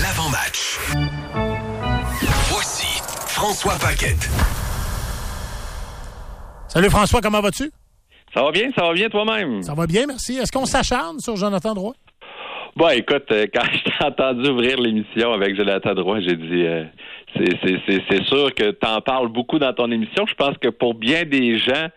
l'avant-match. Voici François Paquette. Salut François, comment vas-tu? Ça va bien toi-même? Ça va bien, merci. Est-ce qu'on s'acharne sur Jonathan Drouin? Bon, écoute, quand je t'ai entendu ouvrir l'émission avec Jonathan Drouin, j'ai dit c'est sûr que t'en parles beaucoup dans ton émission. Je pense que pour bien des gens,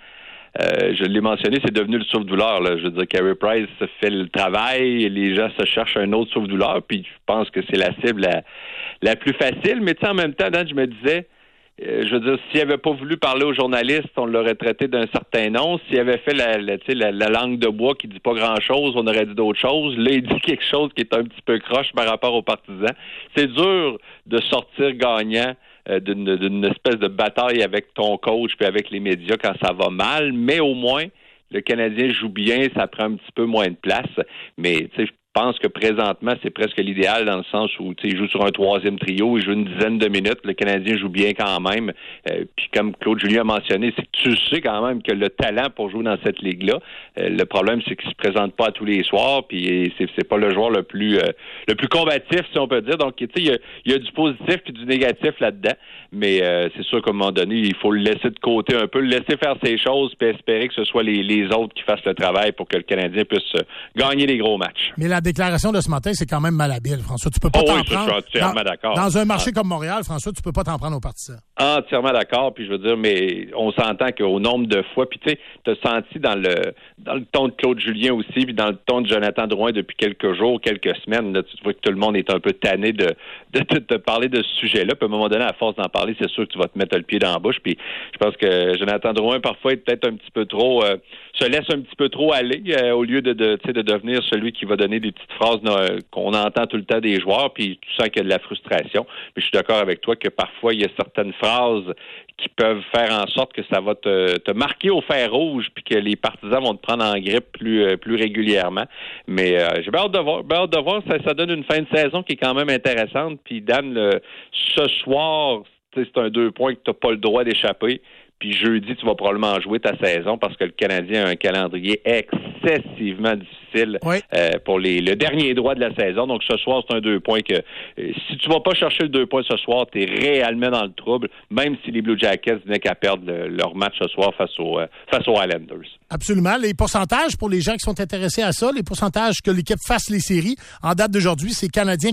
je l'ai mentionné, c'est devenu le souffle-douleur. Là. Je veux dire, Carey Price fait le travail, et les gens se cherchent un autre souffle-douleur, puis je pense que c'est la cible la plus facile. Mais tu sais, en même temps, Dan, je me disais, je veux dire, s'il n'avait pas voulu parler aux journalistes, on l'aurait traité d'un certain nom. S'il avait fait la langue de bois qui dit pas grand-chose, on aurait dit d'autres choses. Là, il dit quelque chose qui est un petit peu croche par rapport aux partisans. C'est dur de sortir gagnant d'une espèce de bataille avec ton coach puis avec les médias quand ça va mal, mais au moins, le Canadien joue bien, ça prend un petit peu moins de place. Mais, tu sais, je pense que présentement, c'est presque l'idéal dans le sens où il joue sur un troisième trio, il joue une dizaine de minutes, le Canadien joue bien quand même. Puis comme Claude Julien a mentionné, c'est que tu sais quand même que le talent pour jouer dans cette ligue-là, le problème c'est qu'il se présente pas à tous les soirs, puis c'est pas le joueur le plus combatif, si on peut dire. Donc, tu sais, il y a du positif puis du négatif là-dedans, mais c'est sûr qu'à un moment donné, il faut le laisser de côté un peu, le laisser faire ses choses, puis espérer que ce soit les autres qui fassent le travail pour que le Canadien puisse gagner les gros matchs. Mais la déclaration de ce matin, c'est quand même malhabile, François. Tu peux pas t'en prendre. Je suis entièrement d'accord. Dans un marché comme Montréal, François, tu peux pas t'en prendre aux partisans. Entièrement d'accord. Puis je veux dire, mais on s'entend qu'au nombre de fois, puis tu sais, t'as senti dans le ton de Claude Julien aussi, puis dans le ton de Jonathan Drouin depuis quelques jours, quelques semaines, là, tu vois que tout le monde est un peu tanné de te parler de ce sujet-là. Puis à un moment donné, à force d'en parler, c'est sûr que tu vas te mettre le pied dans la bouche. Puis je pense que Jonathan Drouin, parfois, est peut-être un petit peu trop se laisse un petit peu trop aller au lieu de devenir celui qui va donner des petites phrases qu'on entend tout le temps des joueurs, puis tu sens qu'il y a de la frustration. Mais je suis d'accord avec toi que parfois, il y a certaines phrases qui peuvent faire en sorte que ça va te marquer au fer rouge, puis que les partisans vont te prendre en grippe plus régulièrement. Mais j'ai bien hâte de voir. Ça donne une fin de saison qui est quand même intéressante. Puis Dan, ce soir, c'est un 2 points que tu n'as pas le droit d'échapper. Puis jeudi, tu vas probablement jouer ta saison parce que le Canadien a un calendrier excessivement difficile pour le dernier droit de la saison. Donc ce soir, c'est un 2 points que si tu vas pas chercher le 2 points ce soir, tu es réellement dans le trouble, même si les Blue Jackets venaient qu'à perdre leur match ce soir face aux Islanders. Absolument. Les pourcentages pour les gens qui sont intéressés à ça, les pourcentages que l'équipe fasse les séries, en date d'aujourd'hui, c'est Canadien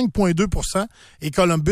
45,2% et Columbus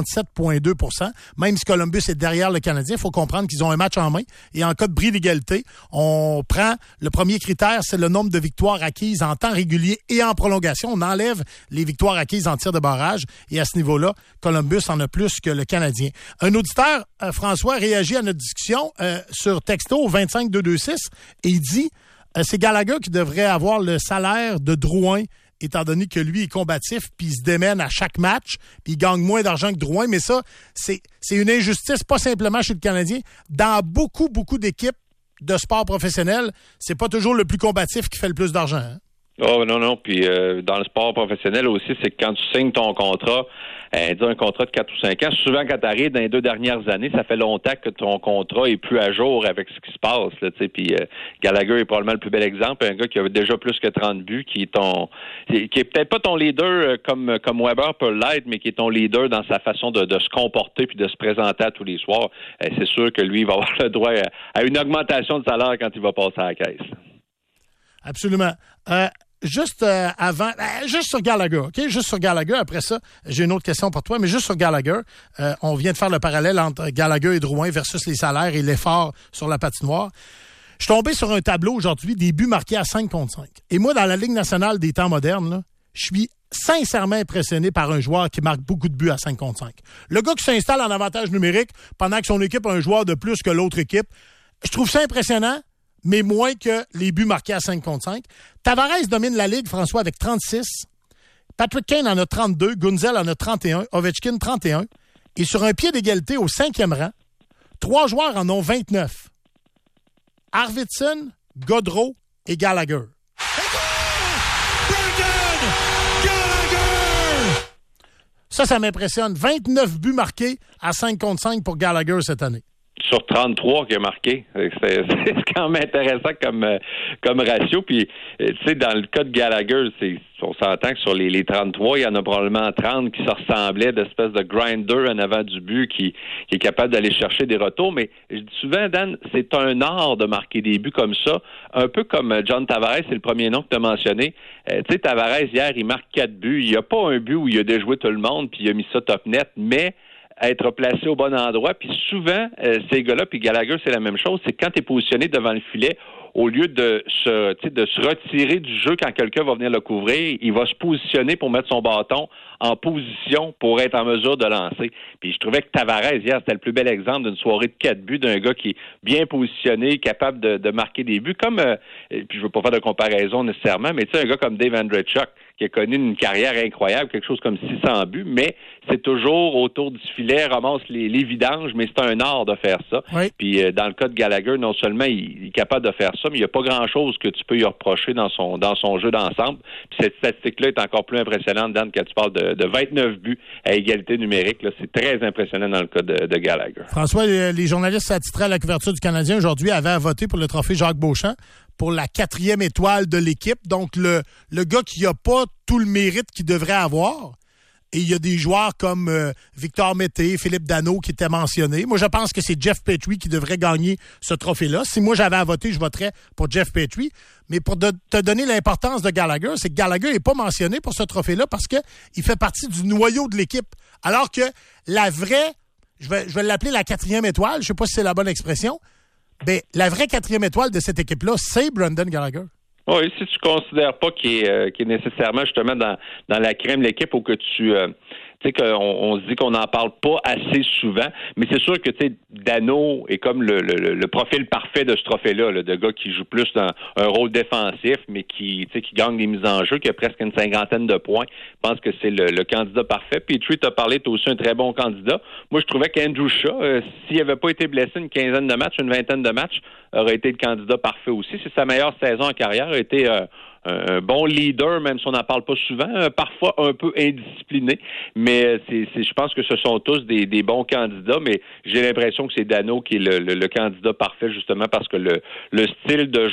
57,2%. Même si Columbus est derrière le Canadien, il faut comprendre qu'ils ont un match en main. Et en cas de bris d'égalité, on prend le premier critère, c'est le nombre de victoires acquises en temps régulier et en prolongation. On enlève les victoires acquises en tir de barrage. Et à ce niveau-là, Columbus en a plus que le Canadien. Un auditeur, François, réagit à notre discussion sur texto 25226 et il dit c'est Gallagher qui devrait avoir le salaire de Drouin, étant donné que lui est combatif, puis il se démène à chaque match, puis il gagne moins d'argent que Drouin. Mais ça, c'est une injustice, pas simplement chez le Canadien. Dans beaucoup, beaucoup d'équipes de sport professionnel, c'est pas toujours le plus combatif qui fait le plus d'argent. Hein? Oh non. Puis dans le sport professionnel aussi, c'est que quand tu signes ton contrat, un contrat de 4 ou 5 ans, souvent quand tu arrives dans les 2 dernières années, ça fait longtemps que ton contrat est plus à jour avec ce qui se passe. Là, puis Gallagher est probablement le plus bel exemple, un gars qui a déjà plus que 30 buts, qui est peut-être pas ton leader comme Weber peut l'être, mais qui est ton leader dans sa façon de se comporter puis de se présenter à tous les soirs. C'est sûr que lui, il va avoir le droit à une augmentation de salaire quand il va passer à la caisse. Absolument. Juste avant, juste sur Gallagher, OK? Juste sur Gallagher. Après ça, j'ai une autre question pour toi, mais juste sur Gallagher, on vient de faire le parallèle entre Gallagher et Drouin versus les salaires et l'effort sur la patinoire. Je suis tombé sur un tableau aujourd'hui des buts marqués à 5 contre 5. Et moi, dans la Ligue nationale des temps modernes, là, je suis sincèrement impressionné par un joueur qui marque beaucoup de buts à 5 contre 5. Le gars qui s'installe en avantage numérique pendant que son équipe a un joueur de plus que l'autre équipe, je trouve ça impressionnant, mais moins que les buts marqués à 5 contre 5. Tavares domine la Ligue, François, avec 36. Patrick Kane en a 32. Gunzel en a 31. Ovechkin, 31. Et sur un pied d'égalité au 5e rang, 3 joueurs en ont 29. Arvidsson, Gaudreau et Gallagher. Ça m'impressionne. 29 buts marqués à 5 contre 5 pour Gallagher cette année. sur 33 qu'il a marqué. C'est quand même intéressant comme ratio. Puis, tu sais, dans le cas de Gallagher, on s'entend que sur les 33, il y en a probablement 30 qui se ressemblaient d'espèces de grinder en avant du but qui est capable d'aller chercher des retours. Mais je dis souvent, Dan, c'est un art de marquer des buts comme ça. Un peu comme John Tavares, c'est le premier nom que tu as mentionné. Tu sais, Tavares, hier, il marque 4 buts. Il n'y a pas un but où il a déjoué tout le monde puis il a mis ça top net, mais être placé au bon endroit. Puis souvent, ces gars-là, puis Gallagher, c'est la même chose, c'est quand tu es positionné devant le filet, au lieu de se retirer du jeu quand quelqu'un va venir le couvrir, il va se positionner pour mettre son bâton en position pour être en mesure de lancer. Puis je trouvais que Tavares, hier, c'était le plus bel exemple d'une soirée de 4 buts d'un gars qui est bien positionné, capable de marquer des buts, comme, puis je veux pas faire de comparaison nécessairement, mais tu sais, un gars comme Dave Andreychuk, qui a connu une carrière incroyable, quelque chose comme 600 buts, mais c'est toujours autour du filet, ramasse les vidanges, mais c'est un art de faire ça. Oui. Puis dans le cas de Gallagher, non seulement il est capable de faire ça, mais il n'y a pas grand-chose que tu peux lui reprocher dans son jeu d'ensemble. Puis cette statistique-là est encore plus impressionnante, Dan, quand tu parles de 29 buts à égalité numérique. Là, c'est très impressionnant dans le cas de Gallagher. François, les journalistes attitrés à la couverture du Canadien aujourd'hui avaient à voter pour le trophée Jacques Beauchamp pour la 4e étoile de l'équipe. Donc, le gars qui n'a pas tout le mérite qu'il devrait avoir. Et il y a des joueurs comme Victor Mété, Philippe Danault qui étaient mentionnés. Moi, je pense que c'est Jeff Petrie qui devrait gagner ce trophée-là. Si moi, j'avais à voter, je voterais pour Jeff Petrie. Mais pour te donner l'importance de Gallagher, c'est que Gallagher n'est pas mentionné pour ce trophée-là parce qu'il fait partie du noyau de l'équipe. Alors que la vraie, je vais l'appeler la 4e étoile, je ne sais pas si c'est la bonne expression, ben, la vraie 4e étoile de cette équipe-là, c'est Brendan Gallagher. Oui, si tu considères pas qu'il est nécessairement justement dans la crème de l'équipe ou que tu sais qu'on se dit qu'on n'en parle pas assez souvent, mais c'est sûr que tu sais Danault est comme le profil parfait de ce trophée-là, de gars qui joue plus dans un rôle défensif, mais qui gagne des mises en jeu, qui a presque une 50aine de points. Je pense que c'est le candidat parfait. Petrie t'a parlé, t'as aussi un très bon candidat. Moi, je trouvais qu'Andrew Shaw, s'il n'avait pas été blessé une 15aine de matchs, une 20aine de matchs, aurait été le candidat parfait aussi. C'est sa meilleure saison en carrière, a été un bon leader, même si on n'en parle pas souvent, parfois un peu indiscipliné, mais je pense que ce sont tous des bons candidats, mais j'ai l'impression que c'est Danault qui est le candidat parfait, justement parce que le style de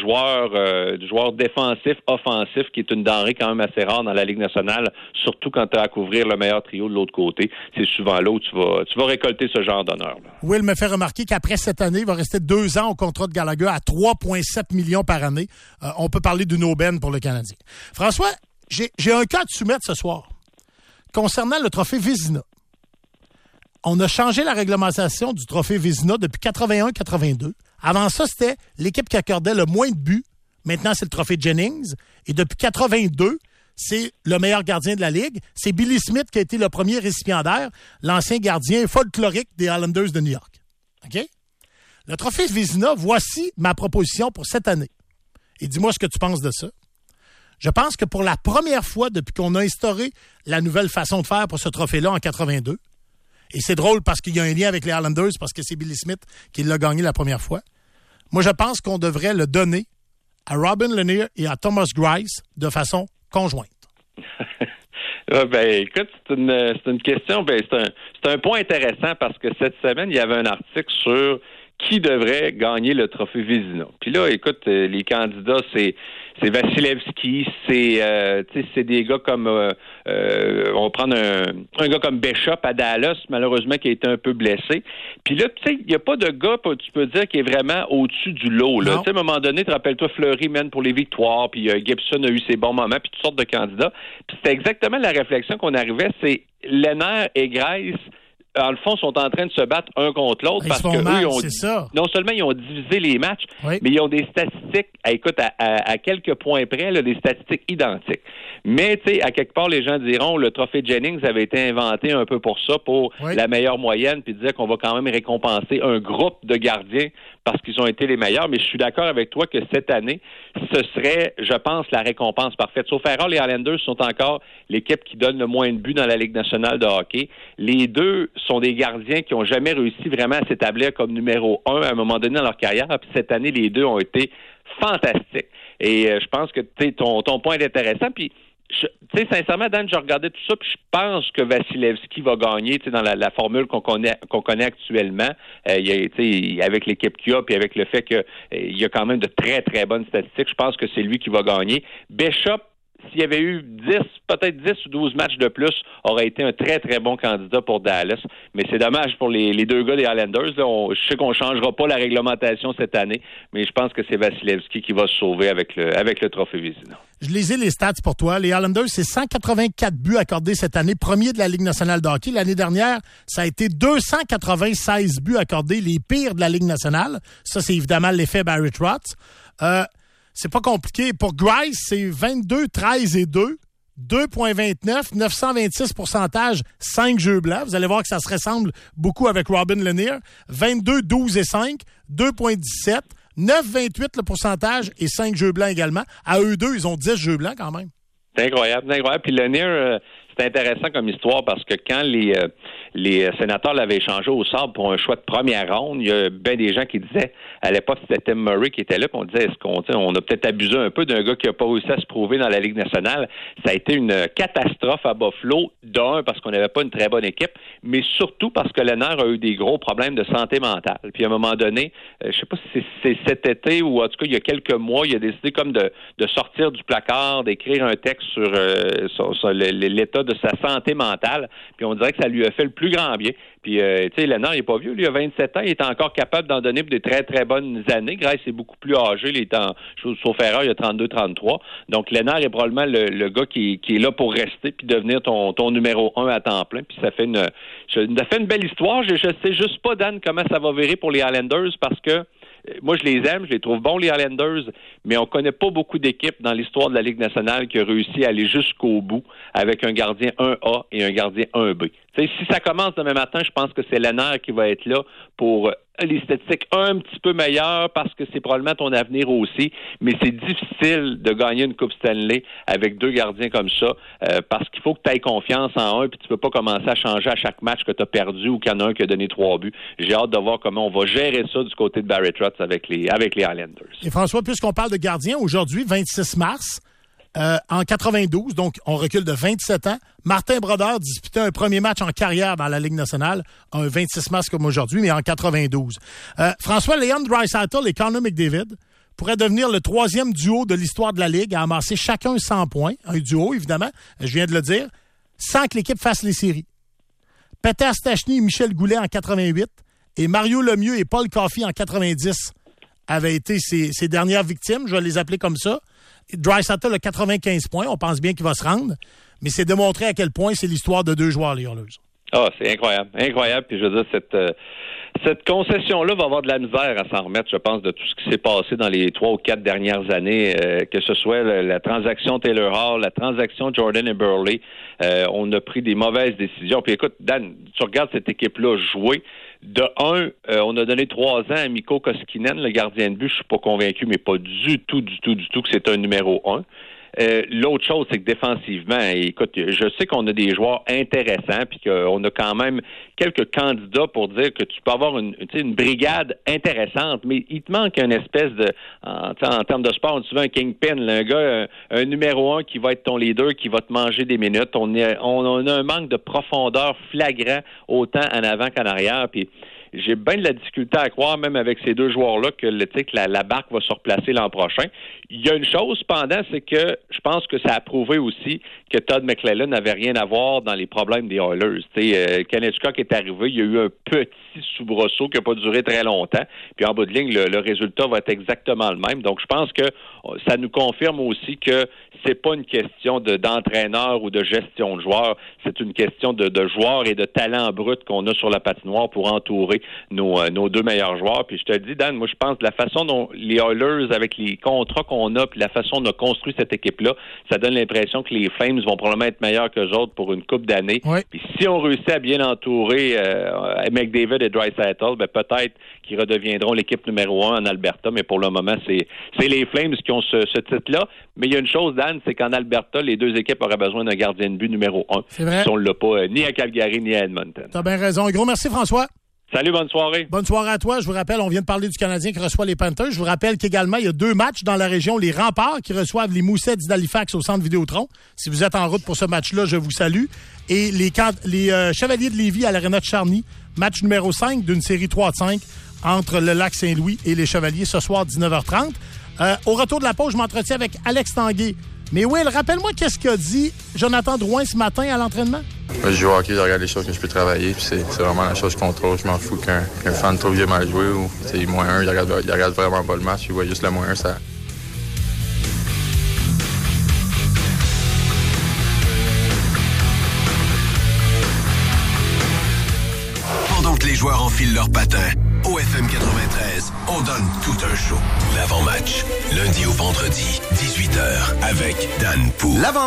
joueur défensif, offensif, qui est une denrée quand même assez rare dans la Ligue nationale, surtout quand tu as à couvrir le meilleur trio de l'autre côté, c'est souvent là où tu vas récolter ce genre d'honneur. Will me fait remarquer qu'après cette année, il va rester 2 ans au contrat de Gallagher à 3,7 millions par année. On peut parler d'une aubaine pour le Canadien. François, j'ai un cas à te soumettre ce soir concernant le trophée Vézina. On a changé la réglementation du trophée Vézina depuis 81-82. Avant ça, c'était l'équipe qui accordait le moins de buts. Maintenant, c'est le trophée Jennings. Et depuis 82, c'est le meilleur gardien de la Ligue. C'est Billy Smith qui a été le premier récipiendaire, l'ancien gardien folklorique des Islanders de New York. OK? Le trophée Vézina, voici ma proposition pour cette année. Et dis-moi ce que tu penses de ça. Je pense que pour la première fois depuis qu'on a instauré la nouvelle façon de faire pour ce trophée-là en 82, et c'est drôle parce qu'il y a un lien avec les Islanders parce que c'est Billy Smith qui l'a gagné la première fois, moi je pense qu'on devrait le donner à Robin Lanier et à Thomas Greiss de façon conjointe. Ben, écoute, c'est une question, c'est un point intéressant parce que cette semaine, il y avait un article sur qui devrait gagner le trophée Vézina. Puis là, écoute, les candidats, c'est Vasilevski, c'est des gars comme on va prendre un gars comme Bishop à Dallas, malheureusement, qui a été un peu blessé. Puis là, tu sais, il n'y a pas de gars, tu peux dire, qui est vraiment au-dessus du lot. Là. Tu sais, à un moment donné, tu te rappelles-toi, Fleury mène pour les victoires, puis Gibson a eu ses bons moments, puis toutes sortes de candidats. Puis c'était exactement la réflexion qu'on arrivait, c'est Lehner et Greiss, en le fond, sont en train de se battre un contre l'autre parce que eux, non seulement ils ont divisé les matchs, mais ils ont des statistiques, écoute, à quelques points près, là, des statistiques identiques. Mais, tu sais, à quelque part, les gens diront, le trophée Jennings avait été inventé un peu pour ça, pour la meilleure moyenne, puis dire qu'on va quand même récompenser un groupe de gardiens parce qu'ils ont été les meilleurs. Mais je suis d'accord avec toi que cette année, ce serait, je pense, la récompense parfaite. Sauf erreur, les Islanders sont encore l'équipe qui donne le moins de buts dans la Ligue nationale de hockey. Les deux sont des gardiens qui n'ont jamais réussi vraiment à s'établir comme numéro 1 à un moment donné dans leur carrière. Puis cette année, les deux ont été fantastiques. Et je pense que ton point est intéressant. Puis tu sais, sincèrement, Dan, j'ai regardé tout ça, puis je pense que Vasilevski va gagner, tu sais, dans la formule qu'on connaît actuellement. Avec l'équipe qu'il a, puis avec le fait qu'il y a quand même de très, très bonnes statistiques, je pense que c'est lui qui va gagner. Bishop, s'il y avait eu 10 ou 12 matchs de plus, aurait été un très, très bon candidat pour Dallas. Mais c'est dommage pour les deux gars des Islanders. Là, je sais qu'on ne changera pas la réglementation cette année, mais je pense que c'est Vasilevski qui va se sauver avec le trophée Vézina. Je lisais les stats pour toi. Les Islanders, c'est 184 buts accordés cette année, premier de la Ligue nationale de hockey. L'année dernière, ça a été 296 buts accordés, les pires de la Ligue nationale. Ça, c'est évidemment l'effet Barry Trotz. C'est pas compliqué. Pour Greiss, c'est 22, 13 et 2. 2,29, 926 pourcentage, 5 jeux blancs. Vous allez voir que ça se ressemble beaucoup avec Robin Lanier. 22, 12 et 5, 2,17, 9,28 le pourcentage et 5 jeux blancs également. À eux deux, ils ont 10 jeux blancs quand même. C'est incroyable. Puis Lanier, c'est intéressant comme histoire parce que quand les sénateurs l'avaient échangé au Sabres pour un choix de première ronde, il y a bien des gens qui disaient, à l'époque, c'était Tim Murray qui était là, puis on disait, on a peut-être abusé un peu d'un gars qui n'a pas réussi à se prouver dans la Ligue nationale. Ça a été une catastrophe à Buffalo, d'un, parce qu'on n'avait pas une très bonne équipe, mais surtout parce que Lehner a eu des gros problèmes de santé mentale. Puis à un moment donné, je sais pas si c'est cet été ou en tout cas il y a quelques mois, il a décidé comme de sortir du placard, d'écrire un texte sur l'état de sa santé mentale, puis on dirait que ça lui a fait le plus grand bien. Puis, tu sais, Lehner, il n'est pas vieux, lui, il a 27 ans, il est encore capable d'en donner pour des très, très bonnes années. Grace est beaucoup plus âgé, il est sauf erreur, il a 32-33. Donc, Lehner est probablement le gars qui est là pour rester puis devenir ton numéro 1 à temps plein. Puis ça fait une belle histoire. Je sais juste pas, Dan, comment ça va virer pour les Islanders parce que moi, je les aime, je les trouve bons, les Islanders, mais on connaît pas beaucoup d'équipes dans l'histoire de la Ligue nationale qui a réussi à aller jusqu'au bout avec un gardien 1A et un gardien 1B. T'sais, si ça commence demain matin, je pense que c'est Lehner qui va être là pour les statistiques un petit peu meilleures parce que c'est probablement ton avenir aussi, mais c'est difficile de gagner une Coupe Stanley avec deux gardiens comme ça parce qu'il faut que tu aies confiance en un puis tu peux pas commencer à changer à chaque match que tu as perdu ou qu'il y en a un qui a donné 3 buts. J'ai hâte de voir comment on va gérer ça du côté de Barry Trotz avec les Islanders. Et François, puisqu'on parle de gardiens, aujourd'hui, 26 mars, en 92, donc on recule de 27 ans, Martin Brodeur disputait un premier match en carrière dans la Ligue nationale, un 26 mars comme aujourd'hui, mais en 92. François, Leon Draisaitl et Connor McDavid pourraient devenir le 3e duo de l'histoire de la Ligue à amasser chacun 100 points. Un duo, évidemment, je viens de le dire, sans que l'équipe fasse les séries. Peter Stachny et Michel Goulet en 88 et Mario Lemieux et Paul Coffey en 90 avaient été ses dernières victimes, je vais les appeler comme ça. Draisaitl a 95 points, on pense bien qu'il va se rendre, mais c'est démontré à quel point c'est l'histoire de deux joueurs, les Oilers. Ah, c'est incroyable, incroyable. Puis je veux dire, cette concession-là va avoir de la misère à s'en remettre, je pense, de tout ce qui s'est passé dans les 3 ou 4 dernières années, que ce soit la transaction Taylor Hall, la transaction Jordan et Burley. On a pris des mauvaises décisions. Puis écoute, Dan, tu regardes cette équipe-là jouer. De un, on a donné 3 ans à Mikko Koskinen, le gardien de but. Je suis pas convaincu, mais pas du tout que c'est un numéro 1. L'autre chose, c'est que défensivement, écoute, je sais qu'on a des joueurs intéressants puis qu'on a quand même quelques candidats pour dire que tu peux avoir une brigade intéressante, mais il te manque une espèce de, en termes de sport, on dit souvent un kingpin, là, un gars, un numéro 1 qui va être ton leader, qui va te manger des minutes. On a un manque de profondeur flagrant autant en avant qu'en arrière, puis j'ai bien de la difficulté à croire, même avec ces deux joueurs-là, que la barque va se replacer l'an prochain. Il y a une chose, cependant, c'est que je pense que ça a prouvé aussi que Todd McLellan n'avait rien à voir dans les problèmes des Oilers. Kenneth Hitchcock est arrivé, il y a eu un petit soubresaut qui n'a pas duré très longtemps. Puis en bout de ligne, le résultat va être exactement le même. Donc je pense que ça nous confirme aussi que c'est pas une question d'entraîneur ou de gestion de joueurs. C'est une question de joueurs et de talent brut qu'on a sur la patinoire pour entourer nos deux meilleurs joueurs. Puis je te le dis, Dan, moi je pense que la façon dont les Oilers, avec les contrats qu'on a, puis la façon dont on a construit cette équipe-là, ça donne l'impression que les Flames vont probablement être meilleurs qu'eux autres pour une couple d'années. Oui. Puis si on réussit à bien entourer McDavid et Draisaitl, ben peut-être qu'ils redeviendront l'équipe numéro 1 en Alberta, mais pour le moment, c'est les Flames qui ont ce titre-là. Mais il y a une chose, Dan, c'est qu'en Alberta, les deux équipes auraient besoin d'un gardien de but numéro 1. C'est vrai. Si on ne l'a pas ni à Calgary ni à Edmonton. T'as bien raison. Un gros merci, François. Salut, bonne soirée. Bonne soirée à toi. Je vous rappelle, on vient de parler du Canadien qui reçoit les Panthers. Je vous rappelle qu'également, il y a 2 matchs dans la région. Les Remparts qui reçoivent les Moussets d'Halifax au Centre Vidéotron. Si vous êtes en route pour ce match-là, je vous salue. Et les Chevaliers de Lévis à l'Aréna de Charny. Match numéro 5 d'une série 3-5 entre le Lac-Saint-Louis et les Chevaliers ce soir, 19h30. Au retour de la pause, je m'entretiens avec Alex Tanguay. Mais Will, rappelle-moi qu'est-ce qu'a dit Jonathan Drouin ce matin à l'entraînement? Moi, je joue au hockey, je regarde les choses que je peux travailler, puis c'est vraiment la chose que je contrôle. Je m'en fous qu'un fan trop vieux mal joué ou -1, il regarde vraiment pas le match, il voit juste le -1, ça. Pendant que les joueurs enfilent leurs patins, au FM 93, on donne tout un show. L'avant-match, lundi au vendredi, 18h, avec Dan Pou.